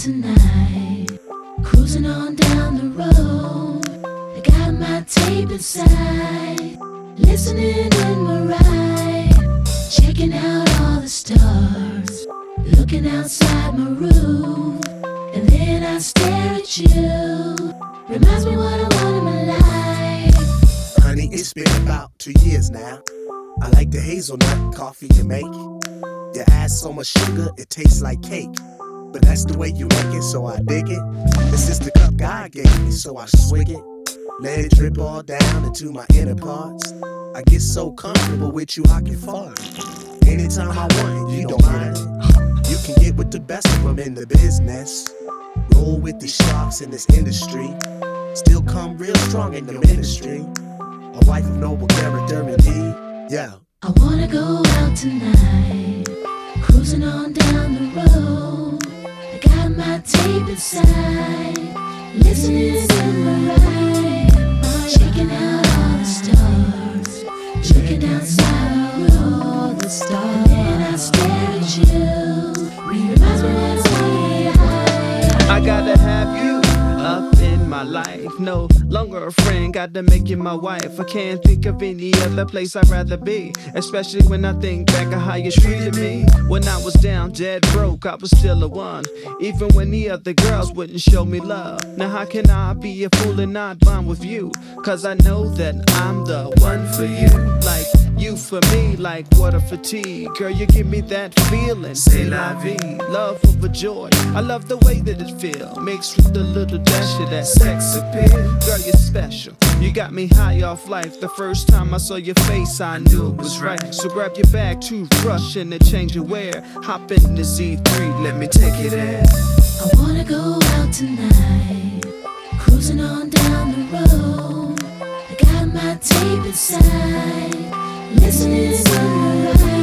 tonight, cruising on down the road. I got my tape inside, listening in my ride, checking out all the stars, looking outside my room, and then I stare at you. Reminds me what I want in my life. Honey, it's been about 2 years now. I like the hazelnut coffee you make. You add so much sugar, it tastes like cake. But that's the way you make it, so I dig it. This is the cup God gave me, so I swig it. Let it drip all down into my inner parts. I get so comfortable with you, I can fart. Anytime I want it, you don't mind it. You can get with the best of them in the business. Roll with the sharks in this industry. Still come real strong in the ministry. A wife of noble character indeed. Yeah. I wanna go out tonight, cruising on down the road. I got my tape inside, listening in my ride, checking out all the stars, looking outside all the stars. And then I stare at you, reminds me when I gotta have you up in my life. No longer a friend, got to make you my wife. I can't think of any other place I'd rather be, especially when I think back of how you treated me. When I was down, dead broke, I was still the one, even when the other girls wouldn't show me love. Now how can I be a fool and not bond with you? Cause I know that I'm the one for you. Like you for me, like water fatigue. Girl, you give me that feeling, c'est la vie. Love over joy, I love the way that it feel, mixed with a little dash of that sex appeal. Girl, you're special, you got me high off life. The first time I saw your face, I knew it was right. So grab your bag, toothbrush, and a change of wear. Hop in the Z3, let me take you there. I wanna go out tonight, cruising on down the road. I got my tape inside, listening in my ride.